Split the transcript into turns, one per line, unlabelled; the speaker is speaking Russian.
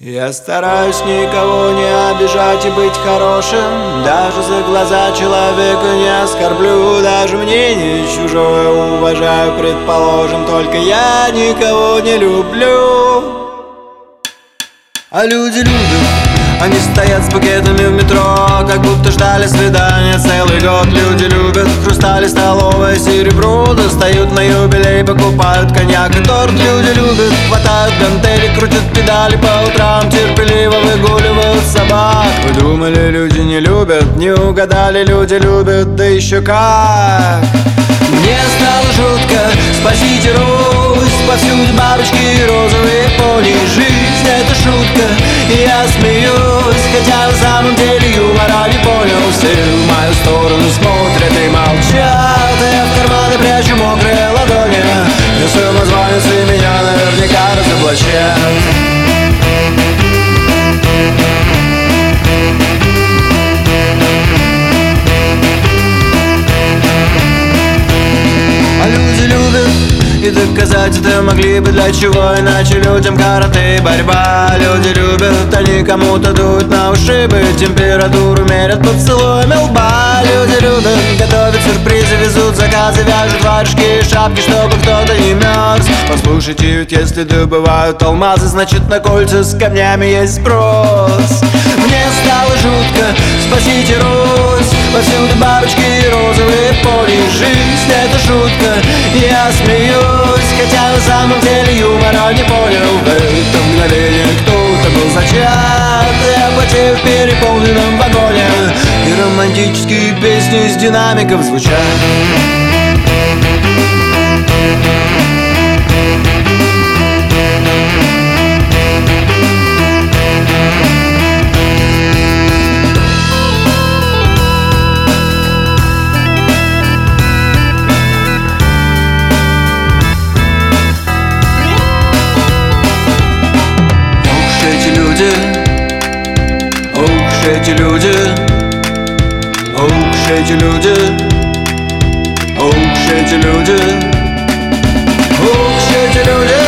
Я стараюсь никого не обижать и быть хорошим. Даже за глаза человека не оскорблю. Даже мнение чужое уважаю, предположим. Только я никого не люблю. А люди любят. Они стоят с букетами в метро, как будто ждали свидания целый год. Люди любят хрустали, столовое серебро. Достают на юбилей, покупают коньяк и торт. Люди любят, хватают гантели, крутят педали по утрам, терпеливо выгуливают собак. Вы думали, люди не любят? Не угадали, люди любят, да еще как. Мне стало жутко, спасите Русь. Повсюду бабочки и розовые пони. Жизнь — это шутка, и я смеюсь, хотя на самом деле юмора не понял. Все в мою сторону смотрят и молчат. Я в карманы прячу мокрые ладони. И самозванцы меня наверняка разоблачат. И доказать это могли бы, для чего иначе людям карате и борьба. Люди любят, они кому-то дуют на ушибы, температуру мерят поцелуями лба. Люди любят, готовят сюрпризы, везут заказы, вяжут варежки и шапки, чтобы кто-то не мерз. Послушайте, ведь если добывают алмазы, значит на кольца с камнями есть спрос. Мне стало жутко, спасите Русь. Повсюду бабочки и розовые пони. Жизнь — это шутка, я смеюсь, хотя на самом деле юмора не понял. В это мгновение кто-то был зачат. Я потею в переполненном вагоне, и романтические песни из динамиков звучат. Эти люди, эти люди, эти люди, эти люди.